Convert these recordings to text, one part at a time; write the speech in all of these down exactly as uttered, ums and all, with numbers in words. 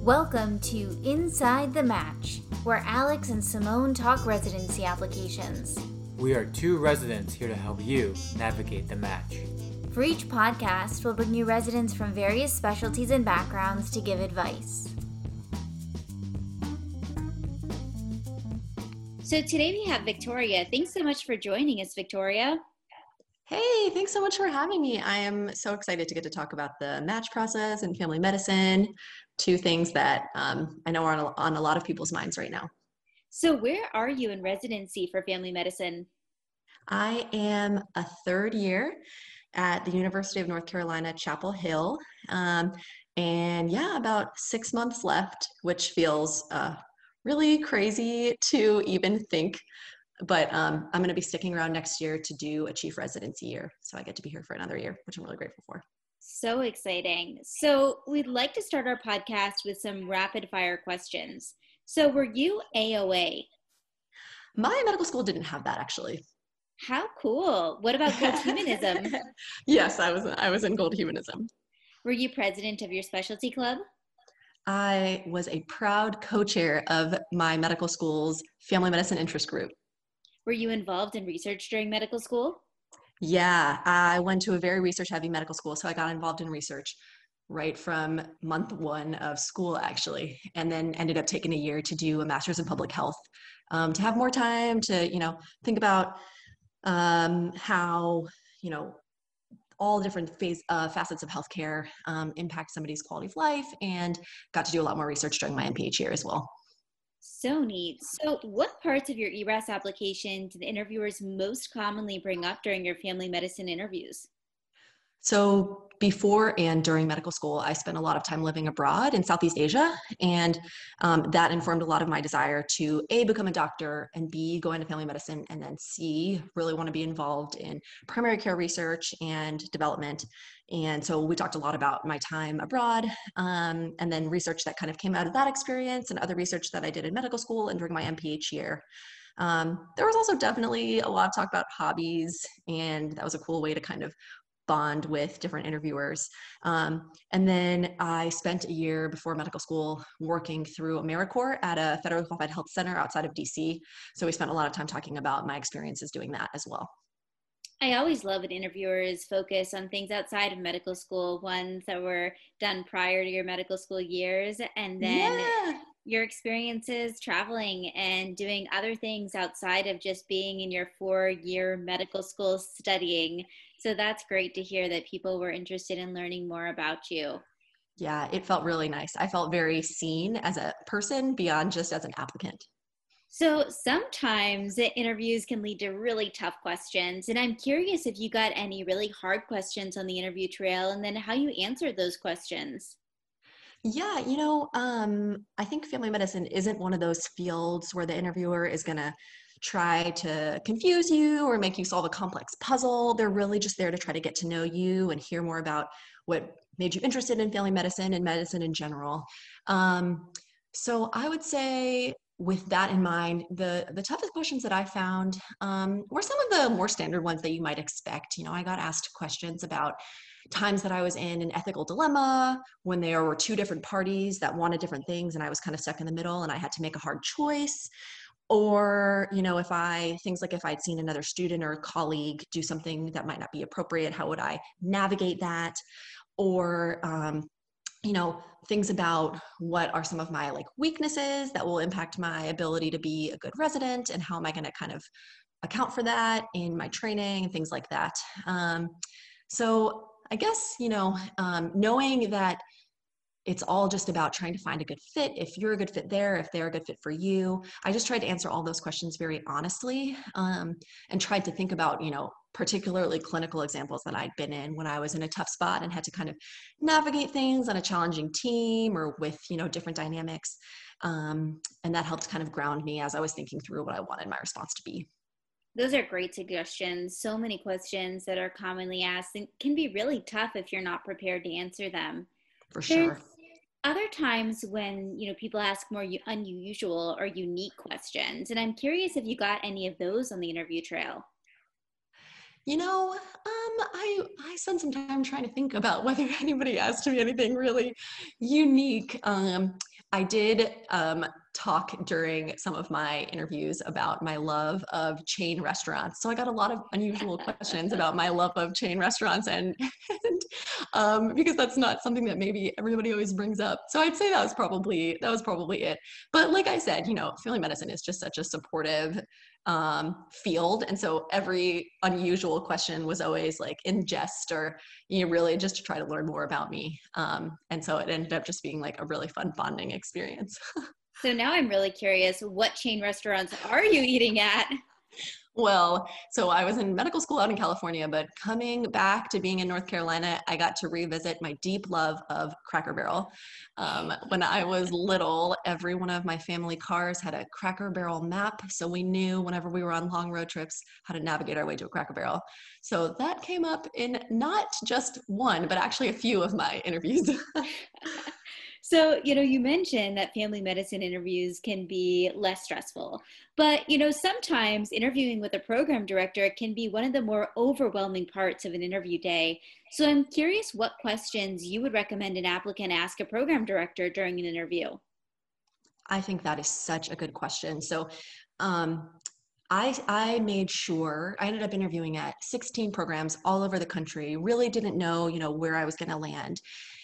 Welcome to Inside the Match, where Alex and Simone talk residency applications. We are two residents here to help you navigate the match. For each podcast, we'll bring you residents from various specialties and backgrounds to give advice. So today we have Victoria. Thanks so much for joining us, Victoria. Hey, thanks so much for having me. I am so excited to get to talk about the match process and family medicine, two things that um, I know are on a, on a lot of people's minds right now. So where are you in residency for family medicine? I am a third year at the University of North Carolina, Chapel Hill. Um, and yeah, about six months left, which feels uh, really crazy to even think. But um, I'm going to be sticking around next year to do a chief residency year. So I get to be here for another year, which I'm really grateful for. So exciting. So we'd like to start our podcast with some rapid fire questions. So were you A O A? My medical school didn't have that, actually. How cool. What about Gold Humanism? Yes, I was I was in Gold Humanism. Were you president of your specialty club? I was a proud co-chair of my medical school's family medicine interest group. Were you involved in research during medical school? Yeah, I went to a very research-heavy medical school, so I got involved in research right from month one of school, actually, and then ended up taking a year to do a master's in public health, um, to have more time to, you know, think about um, how, you know, all different phase, uh, facets of healthcare um, impact somebody's quality of life, and got to do a lot more research during my M P H year as well. So neat. So what parts of your E R A S application do the interviewers most commonly bring up during your family medicine interviews? So before and during medical school, I spent a lot of time living abroad in Southeast Asia, and um, that informed a lot of my desire to A, become a doctor, and B, go into family medicine, and then C, really want to be involved in primary care research and development. And so we talked a lot about my time abroad, um, and then research that kind of came out of that experience and other research that I did in medical school and during my M P H year. Um, there was also definitely a lot of talk about hobbies, and that was a cool way to kind of bond with different interviewers. Um, and then I spent a year before medical school working through AmeriCorps at a federally qualified health center outside of D C. So we spent a lot of time talking about my experiences doing that as well. I always love when interviewers focus on things outside of medical school, ones that were done prior to your medical school years, and then yeah. your experiences traveling and doing other things outside of just being in your four-year medical school studying. So that's great to hear that people were interested in learning more about you. Yeah, it felt really nice. I felt very seen as a person beyond just as an applicant. So sometimes the interviews can lead to really tough questions. And I'm curious if you got any really hard questions on the interview trail and then how you answered those questions. Yeah, you know, um, I think family medicine isn't one of those fields where the interviewer is going to try to confuse you or make you solve a complex puzzle. They're really just there to try to get to know you and hear more about what made you interested in family medicine and medicine in general. Um, so I would say, with that in mind, the the toughest questions that I found um, were some of the more standard ones that you might expect. You know, I got asked questions about times that I was in an ethical dilemma when there were two different parties that wanted different things, and I was kind of stuck in the middle, and I had to make a hard choice. Or, you know, if I things like if I'd seen another student or a colleague do something that might not be appropriate, how would I navigate that? Or um, you know, things about what are some of my like weaknesses that will impact my ability to be a good resident, and how am I going to kind of account for that in my training and things like that. Um, so I guess, you know, um, knowing that it's all just about trying to find a good fit. If you're a good fit there, if they're a good fit for you. I just tried to answer all those questions very honestly, um, and tried to think about, you know, particularly clinical examples that I'd been in when I was in a tough spot and had to kind of navigate things on a challenging team or with, you know, different dynamics. Um, and that helped kind of ground me as I was thinking through what I wanted my response to be. Those are great suggestions. So many questions that are commonly asked and can be really tough if you're not prepared to answer them. For There's sure. other times when, you know, people ask more u- unusual or unique questions, and I'm curious if you got any of those on the interview trail. You know, um, I I spent some time trying to think about whether anybody asked me anything really unique. Um, I did um, talk during some of my interviews about my love of chain restaurants. So I got a lot of unusual questions about my love of chain restaurants, and, and um, because that's not something that maybe everybody always brings up. So I'd say that was probably that was probably it. But like I said, you know, family medicine is just such a supportive um, field, and so every unusual question was always like in jest, or you know, really just to try to learn more about me. Um, and so it ended up just being like a really fun bonding experience. So now I'm really curious, what chain restaurants are you eating at? Well, so I was in medical school out in California, but coming back to being in North Carolina, I got to revisit my deep love of Cracker Barrel. Um, when I was little, every one of my family cars had a Cracker Barrel map, so we knew whenever we were on long road trips how to navigate our way to a Cracker Barrel. So that came up in not just one, but actually a few of my interviews. So, you know, you mentioned that family medicine interviews can be less stressful, but, you know, sometimes interviewing with a program director can be one of the more overwhelming parts of an interview day. So I'm curious what questions you would recommend an applicant ask a program director during an interview. I think that is such a good question. So, um, I, I made sure I ended up interviewing at sixteen programs all over the country, really didn't know, you know, where I was going to land.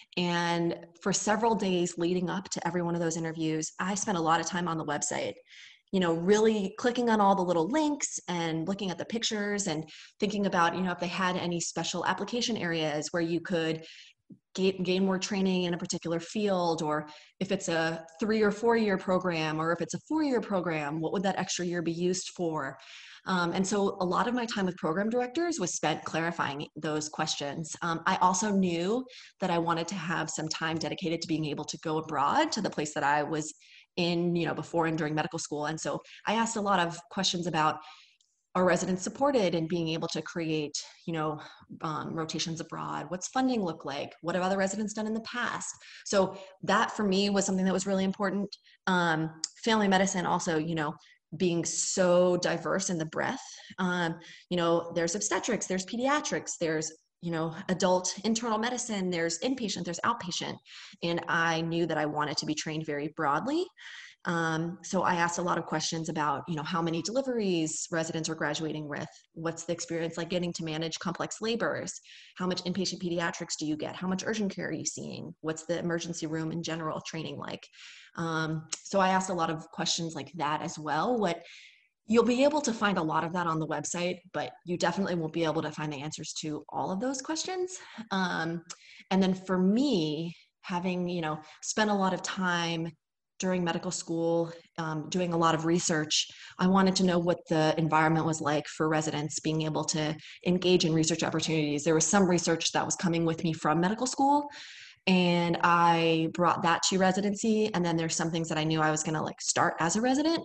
And for several days leading up to every one of those interviews, I spent a lot of time on the website, you know, really clicking on all the little links and looking at the pictures and thinking about, you know, if they had any special application areas where you could gain, gain more training in a particular field, or if it's a three or four year program, or if it's a four year program, what would that extra year be used for? Um, and so a lot of my time with program directors was spent clarifying those questions. Um, I also knew that I wanted to have some time dedicated to being able to go abroad to the place that I was in, you know, before and during medical school. And so I asked a lot of questions about, are residents supported in being able to create, you know, um, rotations abroad? What's funding look like? What have other residents done in the past? So that for me was something that was really important. Um, family medicine also, you know, being so diverse in the breadth. Um, you know, there's obstetrics, there's pediatrics, there's, you know, adult internal medicine, there's inpatient, there's outpatient. And I knew that I wanted to be trained very broadly. Um, so I asked a lot of questions about, you know, how many deliveries residents are graduating with, what's the experience like getting to manage complex labors, how much inpatient pediatrics do you get, how much urgent care are you seeing, what's the emergency room in general training like. Um, so I asked a lot of questions like that as well. What You'll be able to find a lot of that on the website, but you definitely won't be able to find the answers to all of those questions. Um, and then for me, having, you know, spent a lot of time during medical school, um, doing a lot of research, I wanted to know what the environment was like for residents being able to engage in research opportunities. There was some research that was coming with me from medical school, and I brought that to residency. And then there's some things that I knew I was going to like start as a resident.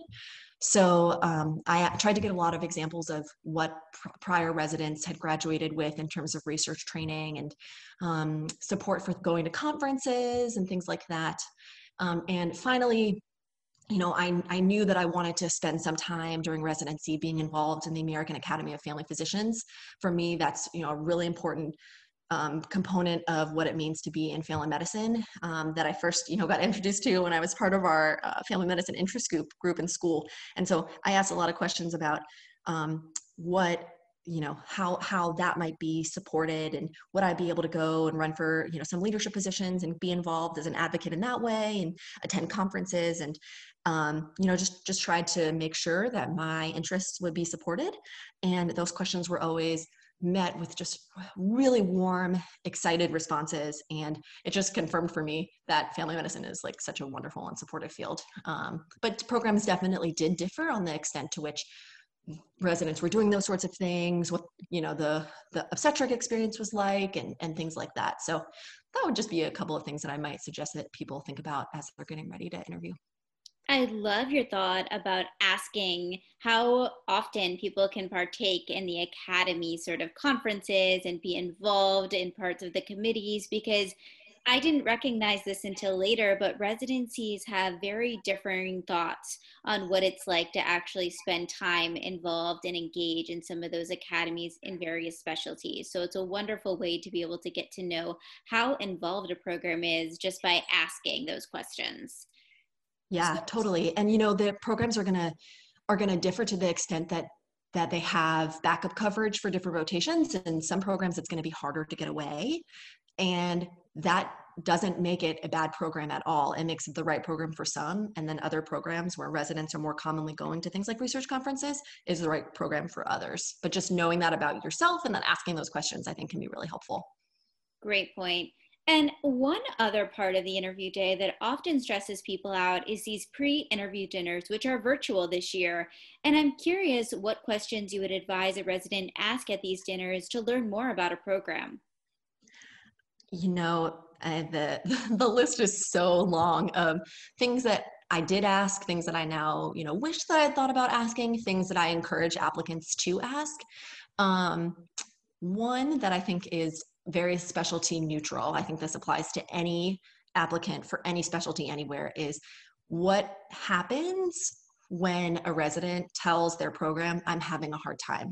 So um, I tried to get a lot of examples of what pr- prior residents had graduated with in terms of research training and um, support for going to conferences and things like that. Um, and finally, you know, I, I knew that I wanted to spend some time during residency being involved in the American Academy of Family Physicians. For me, that's, you know, a really important um, component of what it means to be in family medicine um, that I first, you know, got introduced to when I was part of our uh, family medicine interest group group in school. And so I asked a lot of questions about um, what, you know, how how that might be supported, and would I be able to go and run for, you know, some leadership positions and be involved as an advocate in that way and attend conferences, and um, you know, just just tried to make sure that my interests would be supported. And those questions were always met with just really warm, excited responses. And it just confirmed for me that family medicine is like such a wonderful and supportive field. Um, but programs definitely did differ on the extent to which residents were doing those sorts of things, what, you know, the, the obstetric experience was like, and, and things like that. So that would just be a couple of things that I might suggest that people think about as they're getting ready to interview. I love your thought about asking how often people can partake in the academy sort of conferences and be involved in parts of the committees, because I didn't recognize this until later, but residencies have very differing thoughts on what it's like to actually spend time involved and engage in some of those academies in various specialties. So it's a wonderful way to be able to get to know how involved a program is just by asking those questions. Yeah, totally. And you know, the programs are gonna are gonna differ to the extent that that they have backup coverage for different rotations. And some programs it's gonna be harder to get away. And that doesn't make it a bad program at all. It makes it the right program for some. And then other programs where residents are more commonly going to things like research conferences is the right program for others. But just knowing that about yourself and then asking those questions, I think can be really helpful. Great point. And one other part of the interview day that often stresses people out is these pre-interview dinners, which are virtual this year. And I'm curious what questions you would advise a resident ask at these dinners to learn more about a program. You know, uh, the the list is so long of things that I did ask, things that I now, you know, wish that I had thought about asking, things that I encourage applicants to ask. Um, One that I think is very specialty neutral, I think this applies to any applicant for any specialty anywhere, is what happens when a resident tells their program, I'm having a hard time?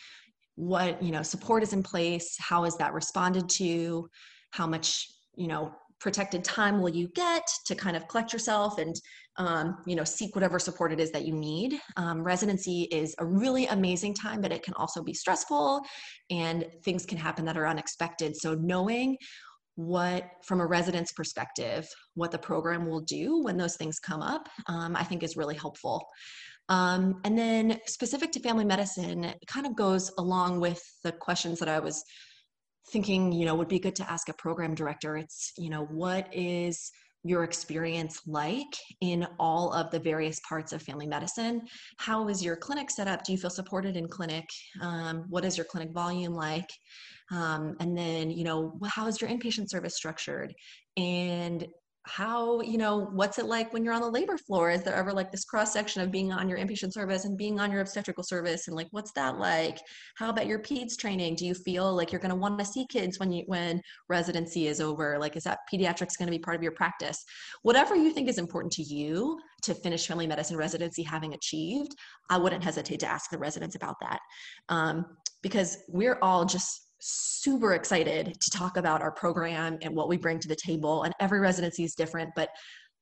What, you know, support is in place? How is that responded to? How much, you know, protected time will you get to kind of collect yourself and, um, you know, seek whatever support it is that you need. Um, residency is a really amazing time, but it can also be stressful and things can happen that are unexpected. So knowing what, from a resident's perspective, what the program will do when those things come up, um, I think is really helpful. Um, and then specific to family medicine, it kind of goes along with the questions that I was thinking, you know, would be good to ask a program director. It's, you know, what is your experience like in all of the various parts of family medicine? How is your clinic set up? Do you feel supported in clinic? Um, what is your clinic volume like? Um, and then, you know, how is your inpatient service structured? And how, you know, what's it like when you're on the labor floor? Is there ever like this cross section of being on your inpatient service and being on your obstetrical service? And like, what's that like? How about your peds training? Do you feel like you're going to want to see kids when you, when residency is over? Like, is that pediatrics going to be part of your practice? Whatever you think is important to you to finish family medicine residency having achieved, I wouldn't hesitate to ask the residents about that. Um, because we're all just super excited to talk about our program and what we bring to the table, and every residency is different. But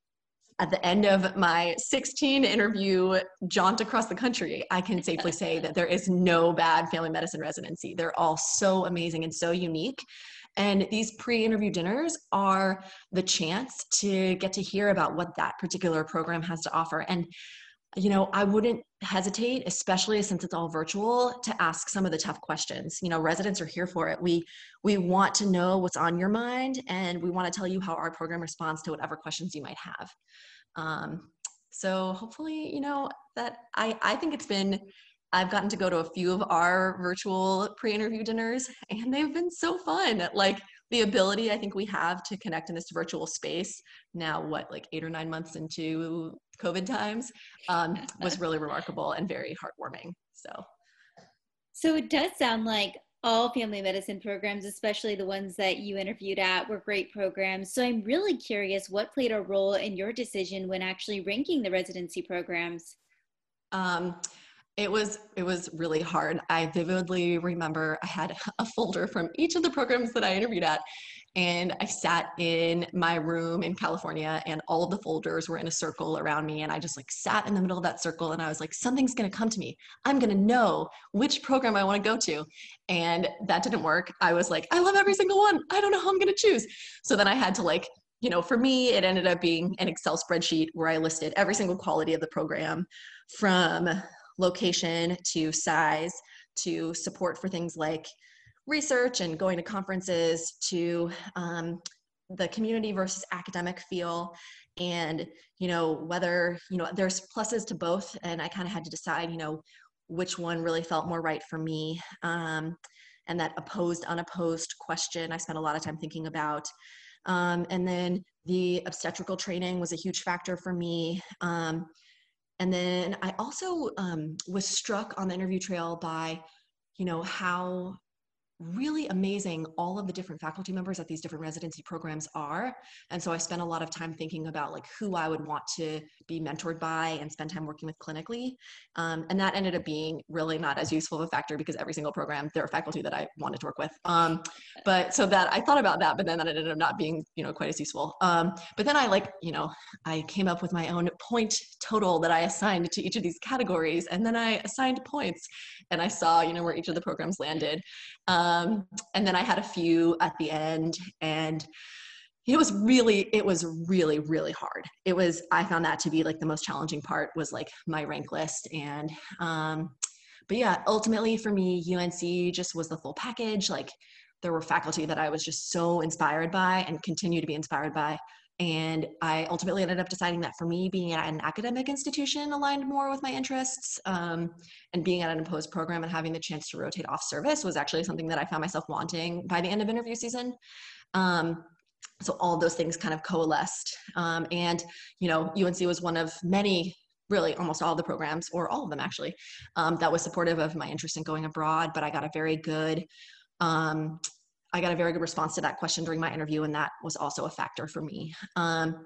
at the end of my sixteen interview jaunt across the country, I can safely say that there is no bad family medicine residency. They're all so amazing and so unique. And these pre-interview dinners are the chance to get to hear about what that particular program has to offer. And you know, I wouldn't hesitate, especially since it's all virtual, to ask some of the tough questions. You know, residents are here for it. We we want to know what's on your mind, and we want to tell you how our program responds to whatever questions you might have. Um, so hopefully, you know, that I, I think it's been, I've gotten to go to a few of our virtual pre-interview dinners, and they've been so fun. Like, the ability I think we have to connect in this virtual space now, what, like eight or nine months into COVID times, um, was really remarkable and very heartwarming. So. So it does sound like all family medicine programs, especially the ones that you interviewed at, were great programs. So I'm really curious what played a role in your decision when actually ranking the residency programs? Um, It was it was really hard. I vividly remember I had a folder from each of the programs that I interviewed at, and I sat in my room in California, and all of the folders were in a circle around me, and I just like sat in the middle of that circle, and I was like, something's gonna come to me. I'm gonna know which program I want to go to, and that didn't work. I was like, I love every single one. I don't know how I'm gonna choose. So then I had to like, you know, for me, it ended up being an Excel spreadsheet where I listed every single quality of the program, from location to size to support for things like research and going to conferences to um, the community versus academic feel, and you know whether you know there's pluses to both, and I kind of had to decide you know which one really felt more right for me. Um, and that opposed unopposed question I spent a lot of time thinking about. Um, and then the obstetrical training was a huge factor for me. Um, And then I also um, was struck on the interview trail by, you know, how really amazing all of the different faculty members at these different residency programs are. And so I spent a lot of time thinking about like who I would want to be mentored by and spend time working with clinically. Um, and that ended up being really not as useful of a factor because every single program, there are faculty that I wanted to work with. Um, but so that I thought about that, but then that ended up not being, you know, quite as useful. Um, but then I like, you know, I came up with my own point total that I assigned to each of these categories. And then I assigned points and I saw, you know, where each of the programs landed. Um, and then I had a few at the end, and it was really, it was really, really hard. It was, I found that to be like the most challenging part was like my rank list. And, um, but yeah, ultimately for me, U N C just was the full package. Like there were faculty that I was just so inspired by and continue to be inspired by. And I ultimately ended up deciding that for me, being at an academic institution aligned more with my interests, um, and being at an imposed program and having the chance to rotate off service was actually something that I found myself wanting by the end of interview season. Um, so all of those things kind of coalesced. Um, and, you know, U N C was one of many, really almost all of the programs, or all of them actually, um, that was supportive of my interest in going abroad, but I got a very good, um, I got a very good response to that question during my interview, and that was also a factor for me. Um,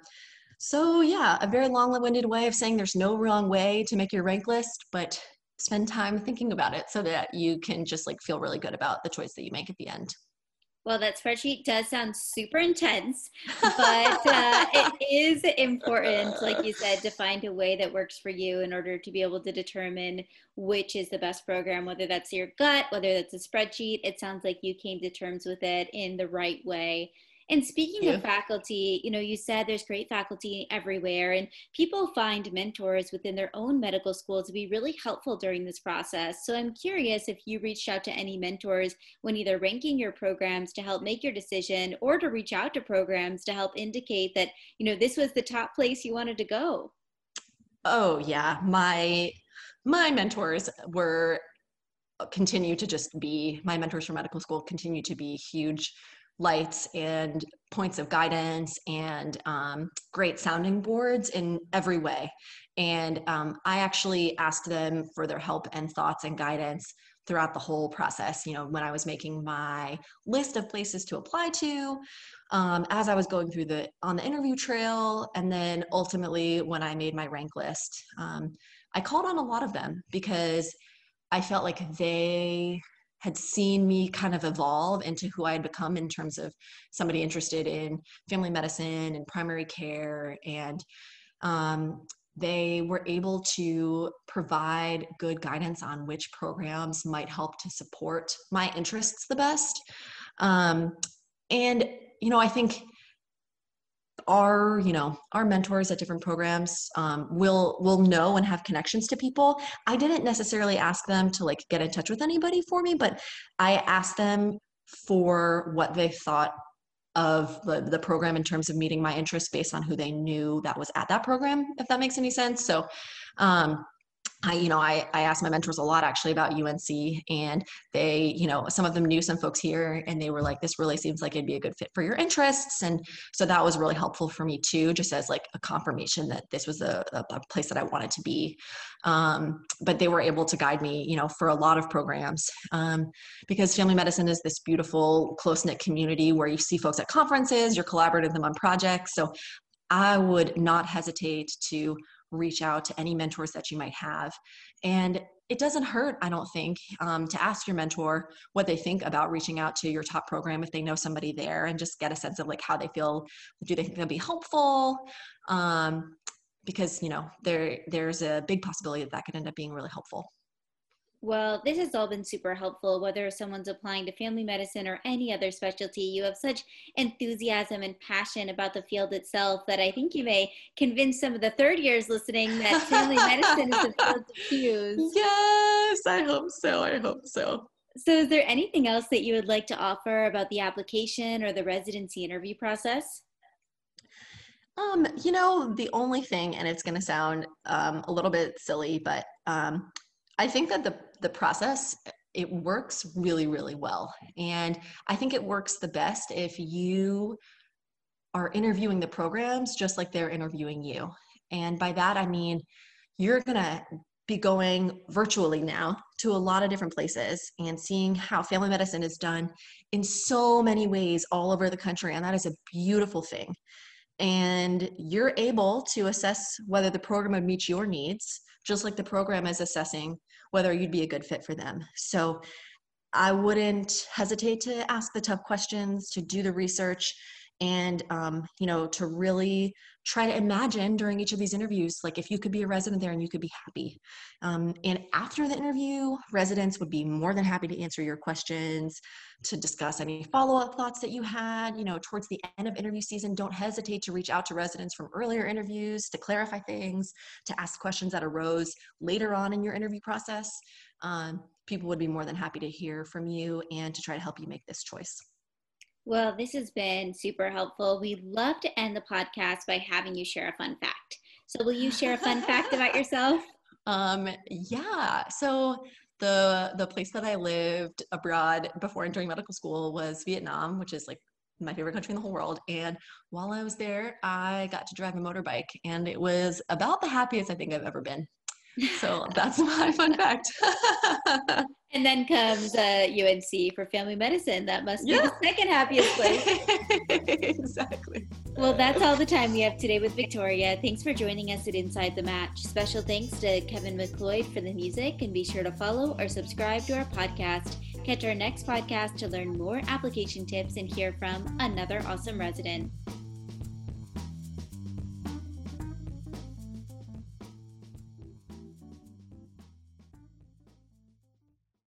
so yeah, a very long-winded way of saying there's no wrong way to make your rank list, but spend time thinking about it so that you can just like feel really good about the choice that you make at the end. Well, that spreadsheet does sound super intense, but uh, it is important, like you said, to find a way that works for you in order to be able to determine which is the best program, whether that's your gut, whether that's a spreadsheet. It sounds like you came to terms with it in the right way. And speaking Yeah. of faculty, you know, you said there's great faculty everywhere, and people find mentors within their own medical school to be really helpful during this process. So I'm curious if you reached out to any mentors when either ranking your programs to help make your decision, or to reach out to programs to help indicate that, you know, this was the top place you wanted to go. Oh yeah, my my mentors were continue to just be my mentors from medical school continue to be huge lights and points of guidance and um, great sounding boards in every way. And um, I actually asked them for their help and thoughts and guidance throughout the whole process. You know, when I was making my list of places to apply to, um, as I was going through the on the interview trail, and then ultimately when I made my rank list, um, I called on a lot of them because I felt like they had seen me kind of evolve into who I had become in terms of somebody interested in family medicine and primary care. And um, they were able to provide good guidance on which programs might help to support my interests the best. Um, and, you know, I think our you know our mentors at different programs um, will will know and have connections to people. I didn't necessarily ask them to like get in touch with anybody for me, but I asked them for what they thought of the, the program in terms of meeting my interests based on who they knew that was at that program, if that makes any sense. So um, I, you know, I, I asked my mentors a lot actually about U N C, and they, you know, some of them knew some folks here, and they were like, this really seems like it'd be a good fit for your interests. And so that was really helpful for me too, just as like a confirmation that this was a, a place that I wanted to be. Um, but they were able to guide me, you know, for a lot of programs, um, because family medicine is this beautiful, close-knit community where you see folks at conferences, you're collaborating with them on projects. So I would not hesitate to reach out to any mentors that you might have. And it doesn't hurt, I don't think, um, to ask your mentor what they think about reaching out to your top program if they know somebody there, and just get a sense of like how they feel. Do they think they'll be helpful? Um, because, you know, there there's a big possibility that that could end up being really helpful. Well, this has all been super helpful, whether someone's applying to family medicine or any other specialty. You have such enthusiasm and passion about the field itself that I think you may convince some of the third years listening that family medicine is the field to choose. Yes, I hope so. I hope so. So is there anything else that you would like to offer about the application or the residency interview process? Um, you know, the only thing, and it's going to sound um, a little bit silly, but um, I think that the the process, it works really, really well. And I think it works the best if you are interviewing the programs just like they're interviewing you. And by that, I mean, you're going to be going virtually now to a lot of different places and seeing how family medicine is done in so many ways all over the country. And that is a beautiful thing. And you're able to assess whether the program would meet your needs, just like the program is assessing whether you'd be a good fit for them. So I wouldn't hesitate to ask the tough questions, to do the research, and um, you know, to really try to imagine during each of these interviews, like if you could be a resident there and you could be happy. Um, and after the interview, residents would be more than happy to answer your questions, to discuss any follow-up thoughts that you had. You know, towards the end of interview season, don't hesitate to reach out to residents from earlier interviews to clarify things, to ask questions that arose later on in your interview process. Um, people would be more than happy to hear from you and to try to help you make this choice. Well, this has been super helpful. We love to end the podcast by having you share a fun fact. So will you share a fun fact about yourself? Um, yeah. So the the place that I lived abroad before entering medical school was Vietnam, which is like my favorite country in the whole world. And while I was there, I got to drive a motorbike, and it was about the happiest I think I've ever been. So that's my fun fact. And then comes uh, U N C for family medicine. That must be yeah. the second happiest place. Exactly. Well, that's all the time we have today with Victoria. Thanks for joining us at Inside the Match. Special thanks to Kevin McLeod for the music, and be sure to follow or subscribe to our podcast. Catch our next podcast to learn more application tips and hear from another awesome resident.